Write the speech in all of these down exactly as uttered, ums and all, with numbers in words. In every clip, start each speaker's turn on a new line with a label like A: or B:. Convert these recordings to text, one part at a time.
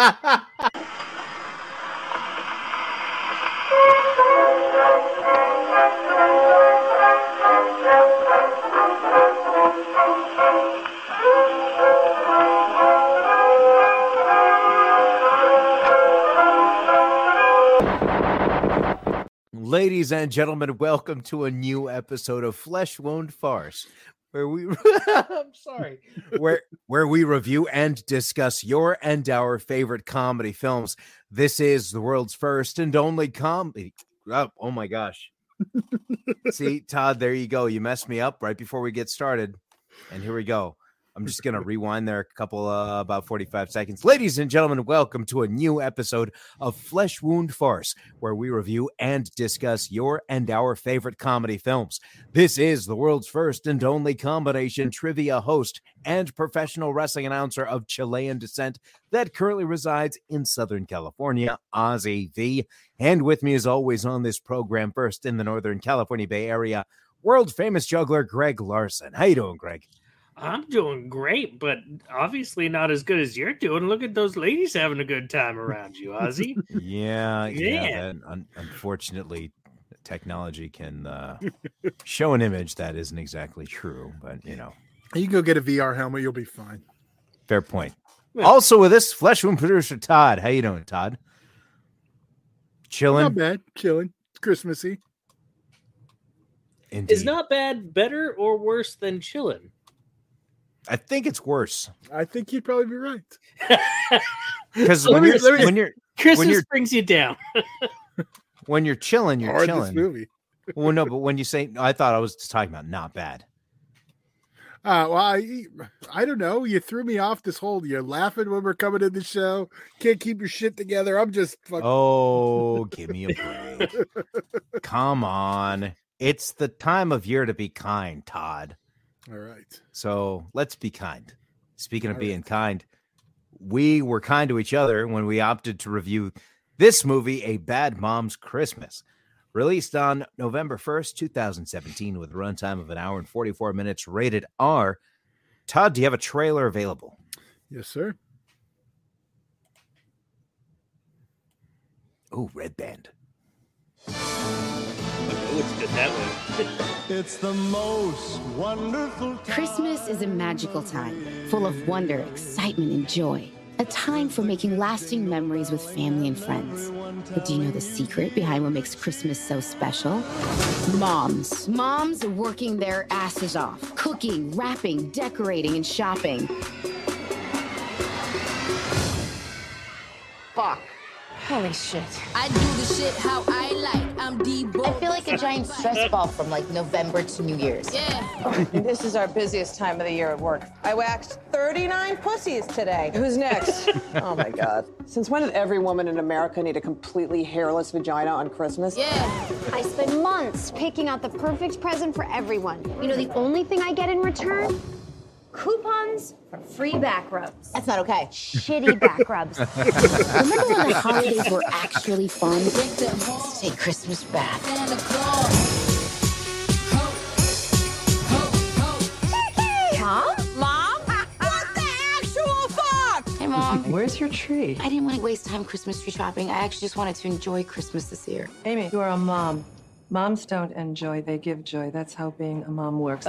A: Ladies and gentlemen, welcome to a new episode of Flesh Wound Farce, where we I'm sorry, where where we review and discuss your and our favorite comedy films. This is the world's first and only comedy. Oh, oh my gosh. See, Todd, there you go. You messed me up right before we get started. And here we go. I'm just going to rewind there a couple, uh, about forty-five seconds. Ladies and gentlemen, welcome to a new episode of Flesh Wound Farce, where we review and discuss your and our favorite comedy films. This is the world's first and only combination trivia host and professional wrestling announcer of Chilean descent that currently resides in Southern California, Ozzy V. And with me, as always, on this program, first in the Northern California Bay Area, world-famous juggler Greg Larson. How you doing, Greg?
B: I'm doing great, but obviously not as good as you're doing. Look at those ladies having a good time around you, Ozzy.
A: yeah, yeah. yeah un- unfortunately, technology can uh, show an image that isn't exactly true, but you know.
C: You can go get a V R helmet, you'll be fine.
A: Fair point. Yeah. Also with us, Flesh Wound producer Todd. How you doing, Todd? Chilling?
C: Not bad. Chilling. It's Christmassy.
A: Indeed.
B: Is not bad better or worse than chilling?
A: I think it's worse.
C: I think you'd probably be right.
A: Because when, me, me, when you're
B: Christmas
A: when you're,
B: brings you down.
A: When you're chilling, you're
C: Hard
A: chilling.
C: This movie.
A: Well, no, but when you say, I thought I was just talking about not bad.
C: Uh, well, I, I don't know. You threw me off this whole. You're laughing when we're coming in the show. Can't keep your shit together. I'm just fucking.
A: Oh, give me a break. Come on. It's the time of year to be kind, Todd.
C: All right.
A: So let's be kind. Speaking of All being right. kind, we were kind to each other when we opted to review this movie, A Bad Mom's Christmas, released on November first, twenty seventeen, with a runtime of an hour and forty-four minutes, rated R. Todd, do you have a trailer available?
C: Yes, sir.
A: Oh, Red Band.
B: Oh, it's good that way.
D: It's the most wonderful time.
E: Christmas is a magical time, full of wonder, excitement, and joy. A time for making lasting memories with family and friends. But do you know the secret behind what makes Christmas so special? Moms. Moms are working their asses off. Cooking, wrapping, decorating, and shopping. Fuck. Holy shit.
F: I do the shit how I like. I'm Debo.
E: I feel like a giant stress ball from like November to New Year's.
F: Yeah.
G: This is our busiest time of the year at work. I waxed thirty-nine pussies today. Who's next? Oh my God. Since when did every woman in America need a completely hairless vagina on Christmas?
F: Yeah.
H: I spend months picking out the perfect present for everyone. You know the only thing I get in return? Coupons for free back rubs.
E: That's not okay.
H: Shitty back rubs.
E: Remember when the holidays were actually fun? Let's take Christmas back.
H: Mom?
F: Mom? What the actual fuck?
E: Hey, Mom.
G: Where's your tree?
E: I didn't want to waste time Christmas tree shopping. I actually just wanted to enjoy Christmas this year.
G: Amy, you are a mom. Moms don't enjoy, they give joy. That's how being a mom works.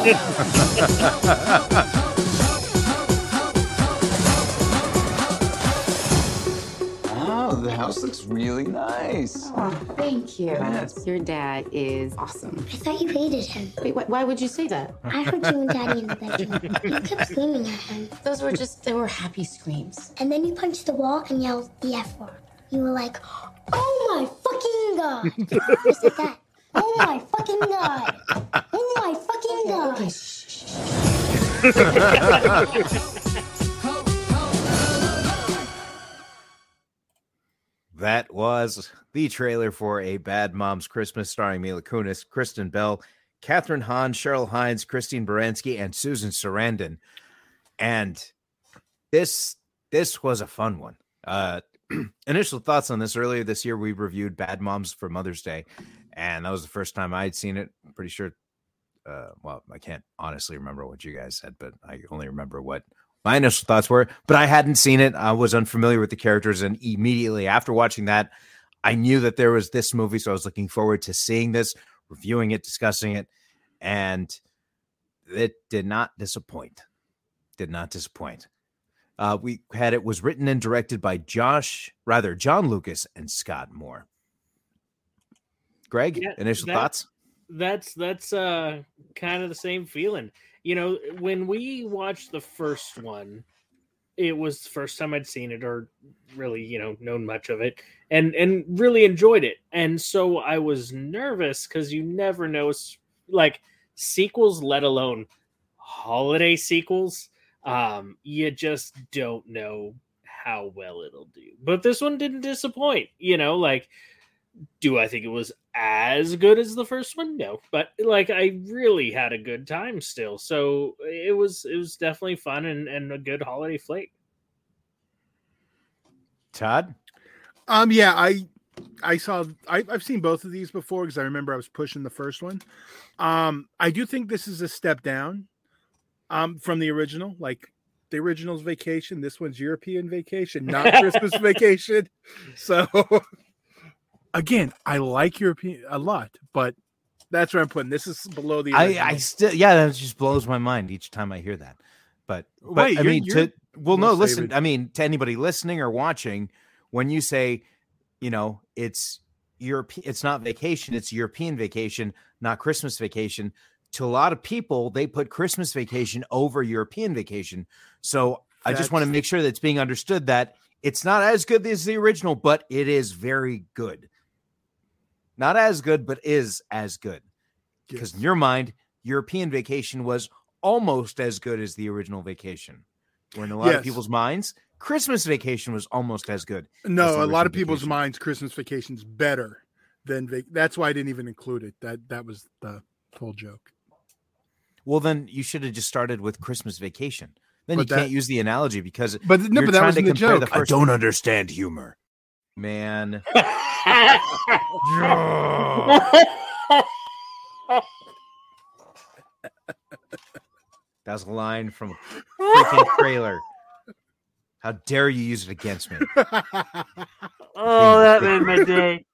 I: Oh, the house looks really nice.
E: Oh, thank you.
I: Yes.
E: Your dad is awesome.
H: I thought you hated him.
E: Wait, wh- why would you say that?
H: I heard you and Daddy in the bedroom. You kept screaming at him.
E: Those were just, they were happy screams.
H: And then you punched the wall and yelled the F word. You were like, oh my fucking God. You said that. Oh my fucking God. Oh my fucking God.
E: Okay, shh, shh, shh.
A: That was the trailer for A Bad Mom's Christmas, starring Mila Kunis, Kristen Bell, Catherine Hahn, Cheryl Hines, Christine Baranski, and Susan Sarandon. And this this was a fun one. Uh, initial thoughts on this: earlier this year, we reviewed Bad Moms for Mother's Day, and that was the first time I had seen it. I'm pretty sure. Uh, well, I can't honestly remember what you guys said, but I only remember what my initial thoughts were, but I hadn't seen it. I was unfamiliar with the characters, and immediately after watching that, I knew that there was this movie, so I was looking forward to seeing this, reviewing it, discussing it, and it did not disappoint. Did not disappoint. Uh, we had it was written and directed by Josh, rather John Lucas and Scott Moore. Greg,
B: Yeah,
A: initial
B: that-
A: thoughts?
B: That's that's uh kind of the same feeling. You know, when we watched the first one, it was the first time I'd seen it or really, you know, known much of it, and and really enjoyed it. And so I was nervous because you never know, like sequels, let alone holiday sequels. Um, you just don't know how well it'll do. But this one didn't disappoint. You know, like, do I think it was as good as the first one? No, but like I really had a good time still. So it was it was definitely fun and, and a good holiday flick.
A: Todd?
C: Um, yeah, I I saw I, I've seen both of these before because I remember I was pushing the first one. Um, I do think this is a step down um from the original. Like the original's Vacation, this one's European Vacation, not Christmas Vacation. So again, I like European a lot, but that's where I'm putting this is below the original.
A: I, I still, yeah, that just blows my mind each time I hear that. But, but
C: Wait,
A: I
C: you're-
A: mean,
C: you're
A: to, well, no,
C: most
A: listen,
C: favorite.
A: I mean, to anybody listening or watching, when you say, you know, it's Europe, it's not Vacation, it's European Vacation, not Christmas Vacation. To a lot of people, they put Christmas Vacation over European Vacation. So I just want to
C: That's-
A: make sure that it's being understood that it's not as good as the original, but it is very good. Not as good, but is as good. Because in your mind, European Vacation was almost as good as the original Vacation. Where in a lot of
C: Yes.
A: people's minds, Christmas Vacation was almost as good. as
C: No,
A: the
C: a lot
A: original
C: of people's
A: Vacation.
C: minds, Christmas Vacation's better than vac- that's why I didn't even include it. That that was the whole joke.
A: Well, then you should have just started with Christmas Vacation. Then
C: But
A: you can't
C: that-
A: use the analogy because
C: But no,
A: you're
C: but that
A: trying
C: wasn't
A: to
C: the
A: compare
C: joke.
A: the first. I don't understand humor, man. That was a line from a freaking trailer. How dare you use it against me?
B: Oh, that made my day.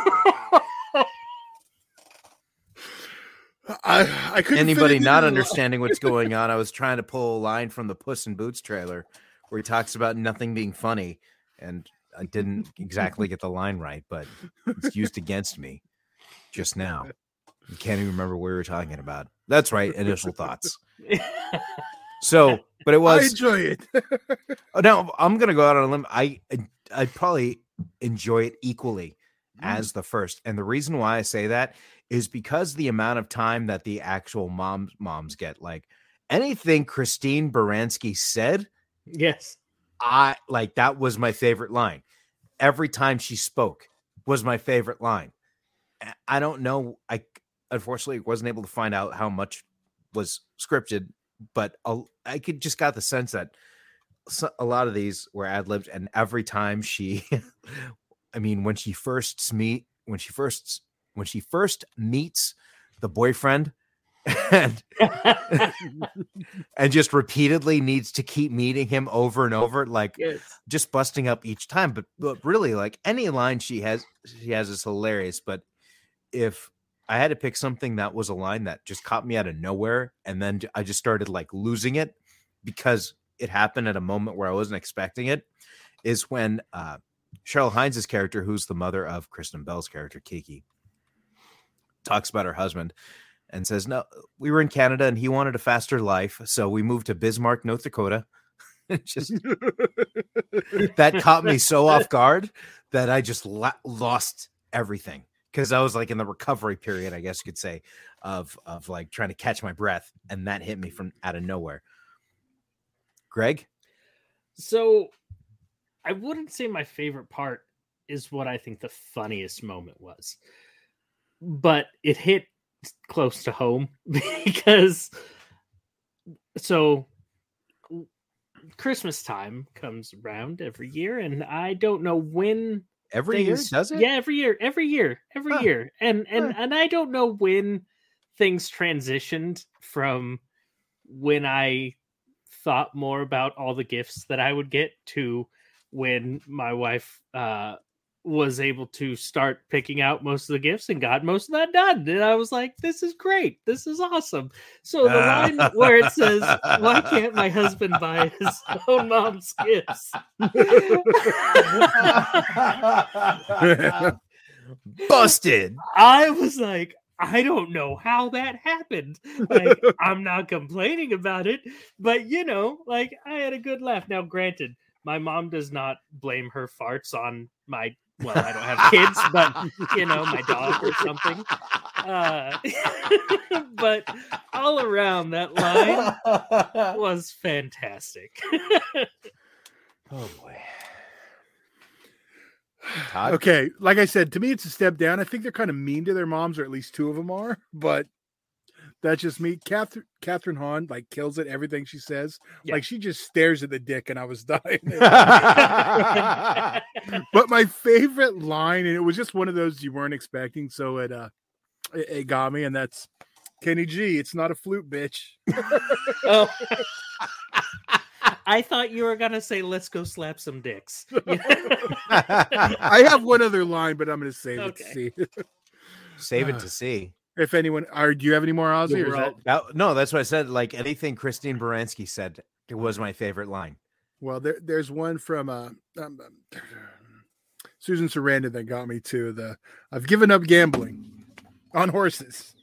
C: I I couldn't.
A: Anybody
C: fit it
A: not
C: in.
A: understanding what's going on, I was trying to pull a line from the Puss in Boots trailer where he talks about nothing being funny, and I didn't exactly get the line right, but it's used against me just now. You can't even remember what we were talking about. That's right, initial thoughts. So, but it
C: I
A: was.
C: enjoy it.
A: Oh, now I'm gonna go out on a limb. I I probably enjoy it equally as the first, and the reason why I say that is because the amount of time that the actual moms moms get. Like anything Christine Baranski said,
B: Yes.
A: I like that was my favorite line. Every time she spoke was my favorite line. I- I don't know. I unfortunately wasn't able to find out how much was scripted, but a- I could just got the sense that so- a lot of these were ad libbed, and every time she, I mean, when she first meet, when she first, when she first meets the boyfriend, and and just repeatedly needs to keep meeting him over and over, like
B: Yes.
A: just busting up each time. But, but really, like any line she has, she has is hilarious. But if I had to pick something that was a line that just caught me out of nowhere, and then I just started like losing it because it happened at a moment where I wasn't expecting it, is when uh, Cheryl Hines' character, who's the mother of Kristen Bell's character, Kiki, talks about her husband and says, no, we were in Canada and he wanted a faster life. So we moved to Bismarck, North Dakota. Just that caught me so off guard that I just la- lost everything. Cause I was like in the recovery period, I guess you could say, of, of like trying to catch my breath. And that hit me from out of nowhere. Greg?
B: So I wouldn't say my favorite part is what I think the funniest moment was, but it hit close to home because so Christmas time comes around every year, and I don't know when
A: Every year,
B: things-
A: does it?
B: Yeah, every year, every year, every
A: Huh.
B: year, and and
A: Huh.
B: and I don't know when things transitioned from when I thought more about all the gifts that I would get to when my wife uh, was able to start picking out most of the gifts and got most of that done. And I was like, this is great. This is awesome. So the line where it says, why can't my husband buy his own mom's gifts?
A: Busted.
B: I was like, I don't know how that happened. Like, I'm not complaining about it, but you know, like I had a good laugh. Now, granted, my mom does not blame her farts on my, well, I don't have kids, but you know, my dog or something. Uh, but all around, that line was fantastic.
A: Oh boy. Todd?
C: Okay, like I said, to me, it's a step down. I think they're kind of mean to their moms, or at least two of them are. But that's just me. Catherine, Catherine Hahn, like, kills it. Everything she says,
B: Yeah.
C: like, she just stares at the dick, and I was dying. But my favorite line, and it was just one of those you weren't expecting, so it uh, it, it got me, and that's Kenny G. It's not a flute, bitch.
B: Oh. I thought you were gonna say, "Let's go slap some dicks."
C: I have one other line, but I'm going to save
B: Okay.
C: it to see.
A: Save it to see.
C: If anyone, are do you have any more Ozzy? Or is that,
A: That- no, that's what I said. Like anything Christine Baranski said, it was my favorite line.
C: well, there, there's one from uh, um, um, Susan Sarandon that got me too. The I've given up gambling on horses.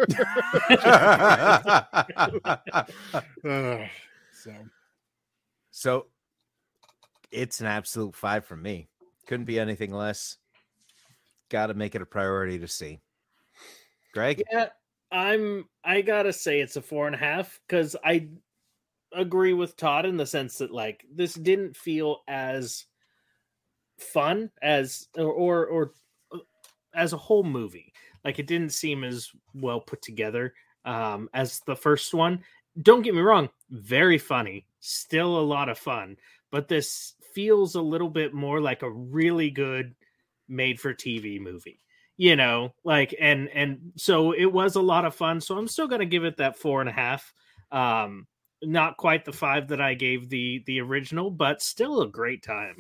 C: Uh, so
A: So it's an absolute five from me. Couldn't be anything less. Got to make it a priority to see. Greg?
B: Yeah, I'm. I gotta say it's a four and a half because I agree with Todd in the sense that like this didn't feel as fun as or or, or as a whole movie. Like it didn't seem as well put together um, as the first one. Don't get me wrong, very funny, still a lot of fun, but this feels a little bit more like a really good made for T V movie, you know, like, and, and so it was a lot of fun. So I'm still going to give it that four and a half. Um, not quite the five that I gave the, the original, but still a great time.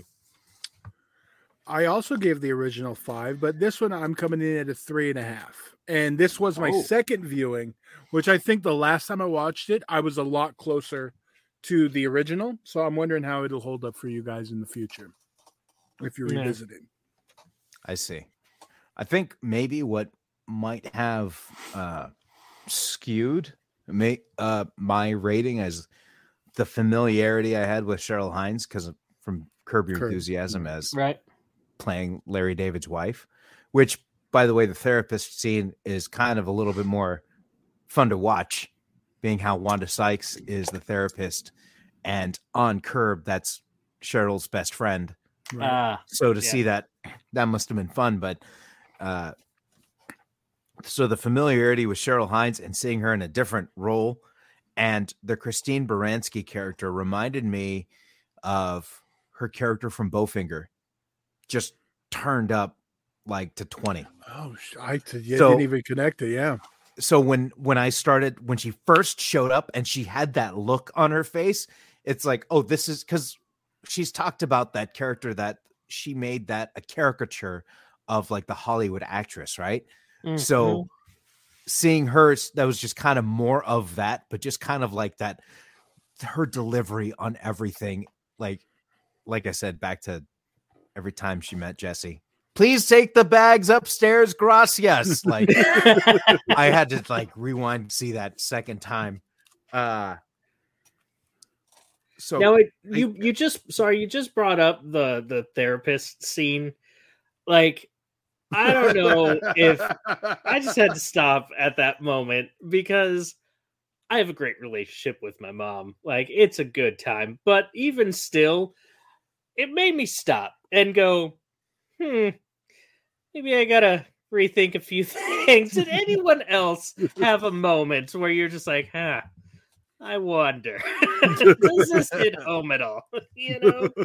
C: I also gave the original five, but this one I'm coming in at a three and a half. And this was my
A: Oh.
C: second viewing, which I think the last time I watched it, I was a lot closer to the original. So I'm wondering how it'll hold up for you guys in the future if you're
B: Yeah.
C: revisiting.
A: I see. I think maybe what might have uh, skewed may, uh, my rating as the familiarity I had with Cheryl Hines because from Curb Your
C: Curb.
A: Enthusiasm as
B: Right.
A: playing Larry David's wife, which, by the way, the therapist scene is kind of a little bit more fun to watch, being how Wanda Sykes is the therapist, and on Curb, that's Cheryl's best friend.
B: Uh,
A: So to
B: Yeah.
A: see that, that must have been fun. But uh, so the familiarity with Cheryl Hines and seeing her in a different role, and the Christine Baranski character reminded me of her character from Bowfinger, just turned up like to twenty.
C: Oh, sh- I t- yeah,
A: So-
C: didn't even connect it. Yeah.
A: So when when I started, when she first showed up and she had that look on her face, it's like, oh, this is because she's talked about that character that she made that a caricature of like the Hollywood actress, right? So seeing her, that was just kind of more of that, but just kind of like that, her delivery on everything. Like, like I said, back to every time she met Jesse, please take the bags upstairs, gracias. Like I had to like rewind, see that second time. Uh, so
B: now it, you you just sorry you just brought up the the therapist scene. Like I don't know if I just had to stop at that moment because I have a great relationship with my mom. Like it's a good time, but even still, it made me stop and go, hmm, maybe I gotta rethink a few things. Did anyone else have a moment where you're just like, huh? I wonder, does this hit home at all? You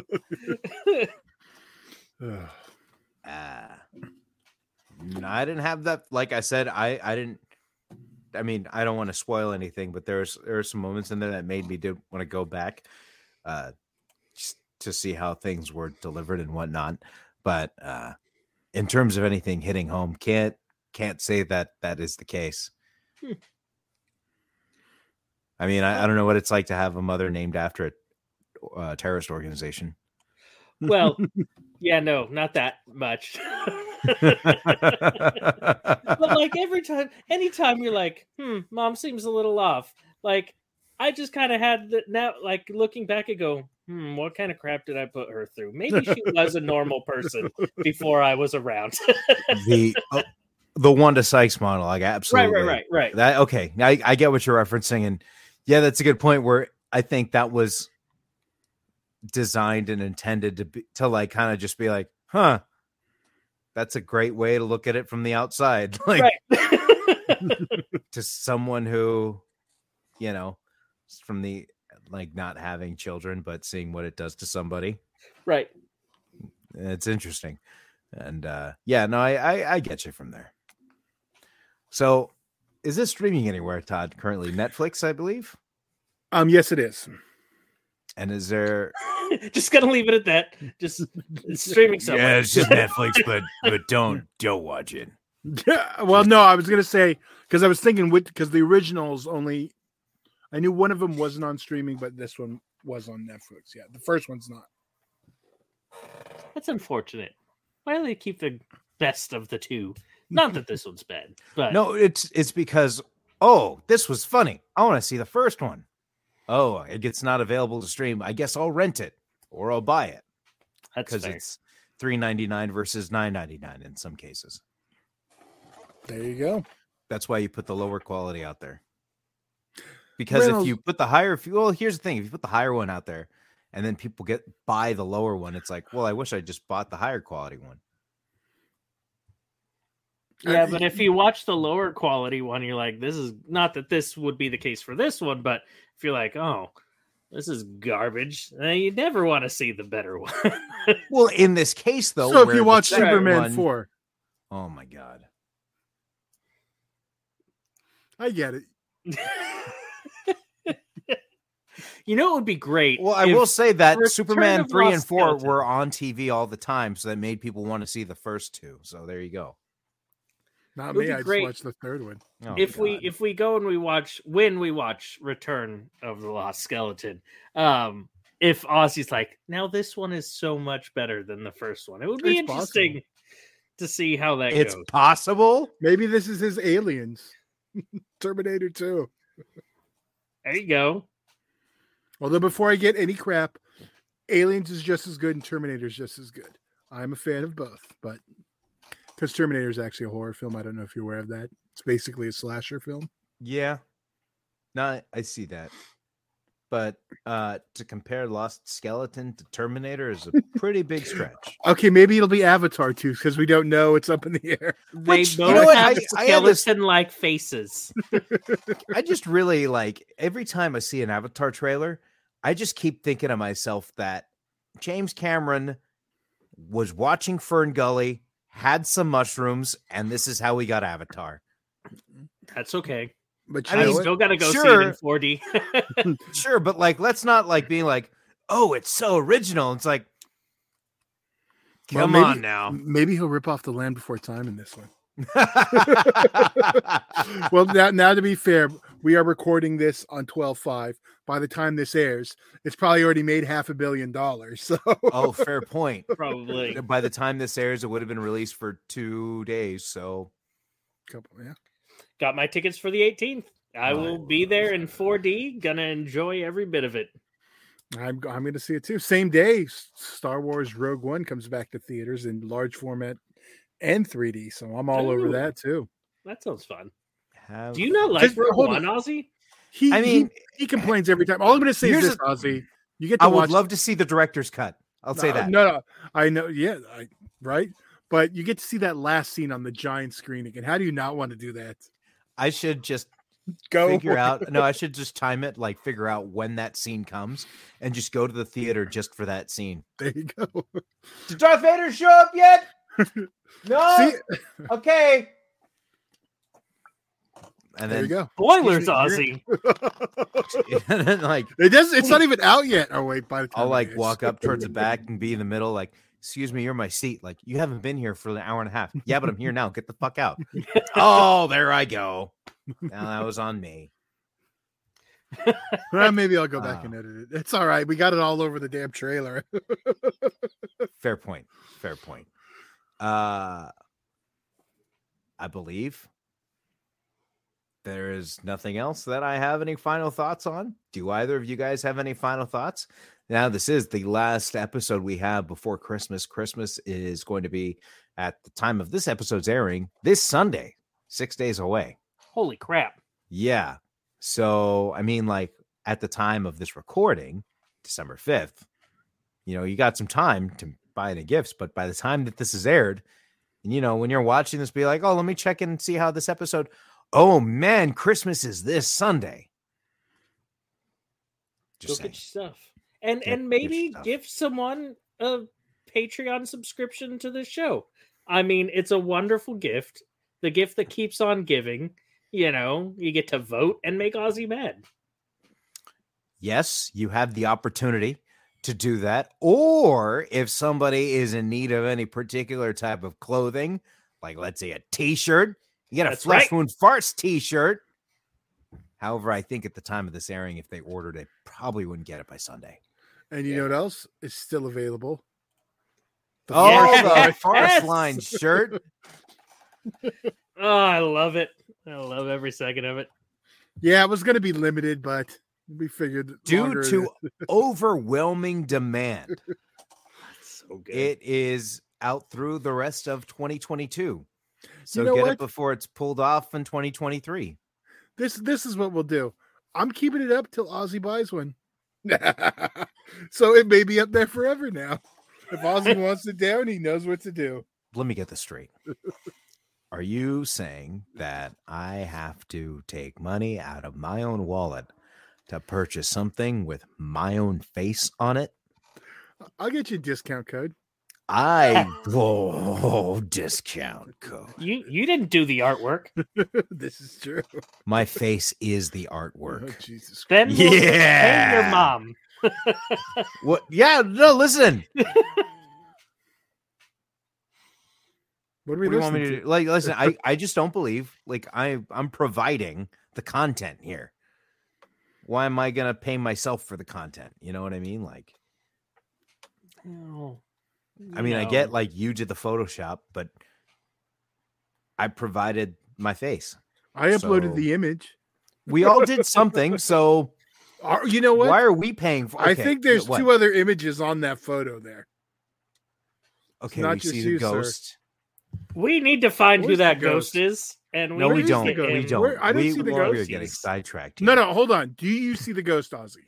B: know?
A: Uh, no, I didn't have that. Like I said, I, I didn't I mean, I don't want to spoil anything, but there's there are some moments in there that made me do want to go back, uh, just to see how things were delivered and whatnot. But uh, in terms of anything hitting home, can't can't say that that is the case.
B: Hmm.
A: I mean, I, I don't know what it's like to have a mother named after a uh, terrorist organization.
B: Well, yeah, no, not that much. But like every time, anytime you're like, hmm, mom seems a little off. Like, I just kind of had that now, like looking back and go, hmm, what kind of crap did I put her through? Maybe she was a normal person before I was around.
A: the uh, the Wanda Sykes model, like absolutely,
B: Right, right, right, right.
A: That okay, I, I get what you're referencing, and yeah, that's a good point. Where I think that was designed and intended to be to like kind of just be like, huh, that's a great way to look at it from the outside, like
B: Right.
A: to someone who, you know, from the like not having children but seeing what it does to somebody.
B: Right.
A: It's interesting. And uh yeah, no, I, I I get you from there. So is this streaming anywhere, Todd? Currently Netflix, I believe.
C: Um, yes, it is.
A: And is there
B: Just gonna leave it at that. Just it's streaming somewhere.
A: Yeah, it's just Netflix, but but don't don't watch it.
C: Yeah, well, no, I was gonna say because I was thinking with because the originals only, I knew one of them wasn't on streaming, but this one was on Netflix. Yeah, the first one's not.
B: That's unfortunate. Why do they keep the best of the two? Not that this one's bad, but
A: No, it's it's because oh, this was funny. I want to see the first one. Oh, it gets not available to stream. I guess I'll rent it or I'll buy it
B: that's
A: because
B: fair.
A: it's three ninety-nine versus nine ninety-nine in some cases.
C: There you go.
A: That's why you put the lower quality out there. Because
C: Reynolds-
A: if you put the higher, if you, well, here's the thing: if you put the higher one out there, and then people get buy the lower one, it's like, well, I wish I just bought the higher quality one.
B: Yeah, but if you watch the lower quality one, you're like, this is not that this would be the case for this one, but if you're like, oh, this is garbage, then you never want to see the better one.
A: Well, in this case, though,
C: So if
A: where
C: you
A: the
C: watch
A: second
C: Superman
A: one-
C: four,
A: oh my god,
C: I get it.
B: You know, it would be great.
A: well, I
B: if
A: will say that
B: Return
A: Superman
B: of
A: three
B: Lost
A: and four
B: Skeleton-
A: were on T V all the time, so that made people want to see the first two. So there you go.
C: Not
B: It would
C: me.
B: be
C: I just
B: great.
C: watched the third one.
A: Oh,
B: if we
A: God.
B: if we go and we watch when we watch Return of the Lost Skeleton, um, if Ozzy's like, now this one is so much better than the first one, it would be
C: It's
B: interesting
C: possible.
B: to see how that
A: it's
B: goes.
A: possible.
C: Maybe this is his Aliens, Terminator two.
B: There you go.
C: Although before I get any crap, Aliens is just as good and Terminator is just as good. I'm a fan of both, but because Terminator is actually a horror film, I don't know if you're aware of that. It's basically a slasher film.
A: Yeah, no, I see that. But uh, to compare Lost Skeleton to Terminator is a pretty big stretch.
C: Okay, maybe it'll be Avatar too, because we don't know. It's up in the air.
B: They
A: Which, you
B: both
A: know what,
B: have
A: I- I had this-
B: skeleton-like faces.
A: I just really like every time I see an Avatar trailer, I just keep thinking to myself that James Cameron was watching Fern Gully, had some mushrooms, and this is how we got Avatar.
B: That's okay.
C: But
A: I
C: you
B: I
C: know
A: mean,
C: what?
B: still gotta go see it
A: sure.
B: in four D.
A: Sure, but like, let's not like being like, oh, it's so original. It's like,
C: Well,
A: come
C: maybe-
A: on now.
C: Maybe he'll rip off The Land Before Time in this one. Well, now, now to be fair, we are recording this on twelve five. By the time this airs, it's probably already made half a billion dollars. So,
A: Oh, fair point.
B: Probably.
A: By the time this airs, it would have been released for two days. So
C: couple, yeah.
B: Got my tickets for the eighteenth. I will be there in four D. Gonna enjoy every bit of it.
C: I'm I'm going to see it too. Same day, Star Wars Rogue One comes back to theaters in large format and three D. So I'm all over
B: Ooh.
C: that too.
B: That sounds fun.
A: have
B: Do you not like
C: Just-
B: Rogue
C: hold
B: One,
C: on.
B: Ozzy?
C: He,
A: I mean-
C: he, he complains every time. All I'm going to say is
A: Here's
C: this,
A: a-
C: Ozzy. You get to
A: I would
C: watch.
A: love to see the director's cut. I'll say
C: no,
A: that.
C: No, no, I know. Yeah, I, right. But you get to see that last scene on the giant screen again. How do you not want to do that?
A: I should just
C: Go
A: figure out. No, I should just time it, like figure out when that scene comes, and just go to the theater just for that scene.
C: There you go.
A: Did Darth Vader show up yet? No.
C: See,
A: Okay. And
C: There
A: then
C: you go.
B: Spoilers,
A: Excuse me,
B: Ozzy.
A: and then like
C: It does. It's not even out yet. Oh wait, by the time
A: I'll
C: it
A: like
C: is.
A: walk up towards the back and be in the middle, like, excuse me, you're my seat. Like, you haven't been here for an hour and a half. Yeah, but I'm here now. Get the fuck out. Oh, there I go. Now that was on me.
C: Well, maybe I'll go back
A: Oh.
C: and edit it. It's all right. We got it all over the damn trailer.
A: Fair point. Fair point. Uh I believe there is nothing else that I have any final thoughts on. Do either of you guys have any final thoughts? Now, this is the last episode we have before Christmas. Christmas is going to be, at the time of this episode's airing, this Sunday, six days away.
B: Holy crap.
A: Yeah. So, I mean, like, at the time of this recording, December fifth, you know, you got some time to buy any gifts, but by the time that this is aired, and, you know, when you're watching this, be like, oh, let me check in and see how this episode, oh, man, Christmas is this Sunday.
B: Go
A: Just
B: get
A: saying.
B: your stuff. And
A: Get-
B: and
A: get your
B: maybe
A: stuff.
B: give someone a Patreon subscription to the show. I mean, it's a wonderful gift. The gift that keeps on giving. You know, you get to vote and make Ozzy mad.
A: Yes, you have the opportunity to do that. Or if somebody is in need of any particular type of clothing, like let's say a t-shirt, you get a
B: That's
A: Flesh
B: right.
A: Wound Farce t-shirt. However, I think at the time of this airing, if they ordered it, probably wouldn't get it by Sunday.
C: And you know what else is still available? The
A: Oh,
B: Yes.
A: the Farce
B: Yes.
A: line shirt.
B: Oh, I love it. I love every second of it.
C: Yeah, it was going to be limited, but we figured
A: Due
C: longer
A: to overwhelming demand,
B: So good.
A: it is out through the rest of twenty twenty-two. So
C: know
A: get
C: what?
A: it before it's pulled off in twenty twenty-three.
C: this. This is what we'll do. I'm keeping it up till Ozzy buys one, so it may be up there forever now. If Ozzy wants it down, he knows what to do.
A: Let me get this straight. Are you saying that I have to take money out of my own wallet to purchase something with my own face on it?
C: I'll get you a discount code.
A: I oh discount code.
B: You you didn't do the artwork.
C: This is true.
A: My face is the
C: Oh,
A: artwork.
C: Jesus.
B: Then we'll pay
A: Yeah.
B: your mom.
A: What? Yeah, no, listen.
C: What are we
A: What do you want me
C: listening
A: to
C: to?
A: do? Like, listen, I, I just don't believe like I I'm providing the content here. Why am I gonna pay myself for the content? You know what I mean? Like,
B: Oh,
A: I mean, I
B: no.
A: get like you did the Photoshop, but I provided my face.
C: I uploaded
A: So-
C: the image.
A: We all did something, so
C: Are- You know what?
A: why are we paying for?
C: I
A: okay,
C: think there's
A: what?
C: two other images on that photo there.
A: Okay,
C: not
A: we
C: just
A: see
C: you,
A: the
C: sir.
A: ghost.
B: We need to find who
C: Where's the
B: that ghost?
C: ghost?
B: is, and we
A: No, we
B: need to
A: don't.
B: get
C: ghost?
A: We
B: him-
A: don't.
C: Where- I don't
A: we,
C: see the
A: we are
C: ghost.
A: getting sidetracked.
C: No,
A: here.
C: no, hold on. Do you see the ghost, Ozzy?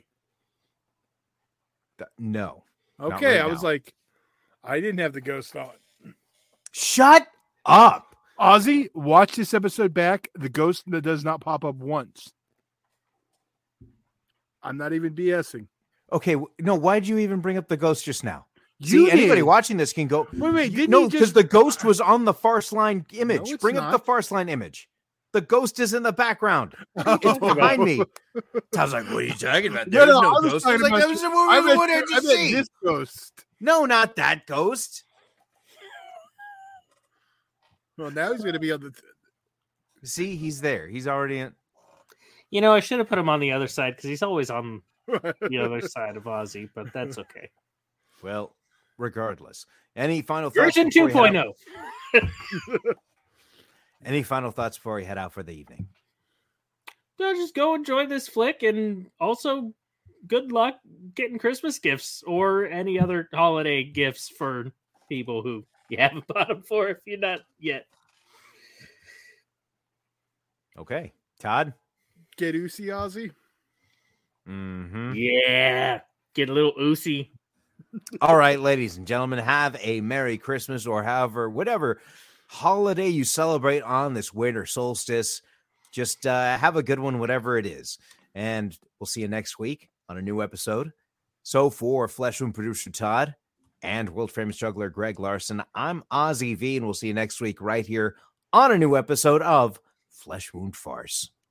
A: Th- no. Not
C: Okay,
A: right
C: I was
A: now.
C: like, I didn't have the ghost on.
A: Shut up.
C: Ozzy, watch this episode back. The ghost that does not pop up once. I'm not even BSing.
A: Okay, w- no. Why did you even bring up the ghost just now?
C: You
A: See, anybody
C: did.
A: watching this can go.
C: Wait, wait,
A: You-
C: didn't
A: no,
C: he
A: because
C: just-
A: the ghost was on the farce line image.
C: it's
A: Bring up the
C: not.
A: farce line image. The ghost is in the background.
C: Oh.
A: It's behind me. I was like, "What are you talking about?
C: No,
A: There's
C: no,
A: no,
C: I was
A: ghost." I was
C: talking
A: like,
C: about
A: "That was
C: you-
A: what,
C: I
A: what,
C: meant-
A: what did
C: I
A: you
C: meant
A: see?"
C: this ghost.
A: No, not that ghost.
C: Well, now he's going to be on the. Th-
A: See, he's there. He's already in.
B: You know, I should have put him on the other side because he's always on the other side of Ozzy, but that's okay.
A: Well, regardless. Any final thoughts?
B: Version
A: before
B: two
A: we head
B: point
A: out-
B: oh.
A: Any final thoughts before we head out for the evening?
B: No, just go enjoy this flick, and also good luck getting Christmas gifts or any other holiday gifts for people who you haven't bought them for if you're not yet.
A: Okay, Todd.
C: Get Uzi, Ozzy.
A: Mm-hmm.
B: Yeah, get a little oozy.
A: All right, ladies and gentlemen, have a Merry Christmas or however, whatever holiday you celebrate on this winter solstice. Just uh, have a good one, whatever it is. And we'll see you next week on a new episode. So for Flesh Wound producer Todd and world famous juggler Greg Larson, I'm Ozzy V, and we'll see you next week right here on a new episode of Flesh Wound Farce.